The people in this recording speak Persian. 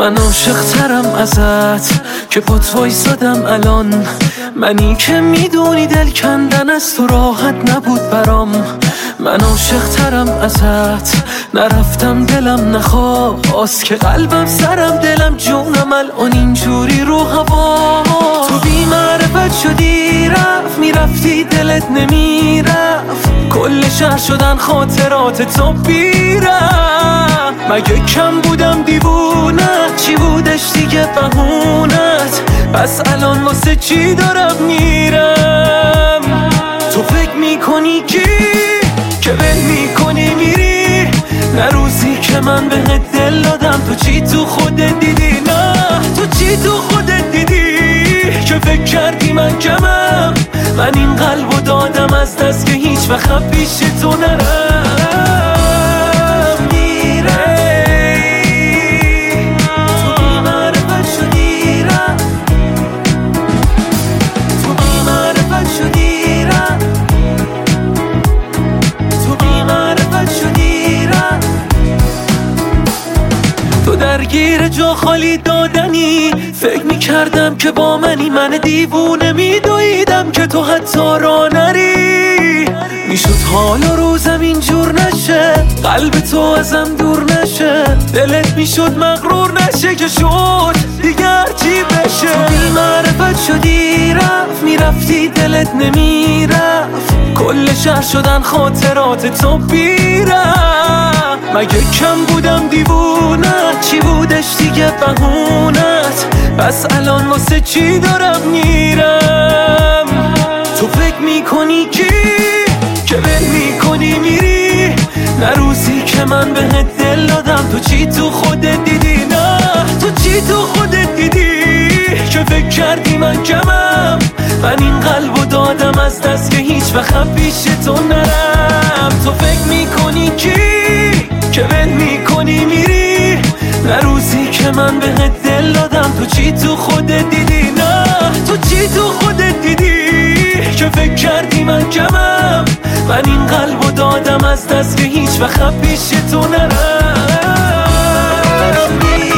من عاشق ترم ازت که پات وایسادم الان، منی که میدونی دل کندن از تو راحت نبود برام. من عاشق ترم ازت، نرفتم دلم نخواست که قلبم سرم دلم جونم الان اینجوری رو هوا. تو بی معرفت شدی رفت میرفتی دلت نمیرفت، کل شهر شدن خاطرات تو بیرم. مگه کم بودم دیوونت، چی بودش دیگه بهونت؟ پس الان واسه چی دارم میرم؟ تو فکر میکنی که ول میکنی میری، نه روزی که من بهت دل دادم تو چی تو خودت دیدی؟ نه تو چی تو خودت دیدی که فکر کردی من کمم؟ من این قلبو دادم از دست که هیچ وقت پیش تو نرم. تو درگیر جا خالی دادنی، فکر میکردم که با منی، من دیوونه میدویدم که تو حتی را نری. میشد حال و روزم اینجور نشه، قلب تو ازم دور نشه، دلت میشد مغرور نشه که شد دیگر چی بشه. تو بی معرفت شدی رفت میرفتی دلت نمیرفت، کل شهر شدن خاطرات تو بیرم. مگه کم بودم دیوونت، چی بودش دیگه بهونت؟ پس الان واسه چی دارم میرم؟ تو فکر میکنی که ول میکنی میری، نه روزی که من بهت دل دادم تو چی تو خودت دیدی؟ نه تو چی تو خودت دیدی که فکر کردی من کمم؟ من این قلبو دادم از دست که هیچ وقت پیش تو نرم. تو فکر میکنی که ول میکنی میری، نه روزی که من بهت دل دادم تو چی تو خودت دیدی؟ نه تو چی تو خودت دیدی که فکر کردی من کمم؟ من این قلبو دادم از دست که هیچ وقت پیش تو نرم.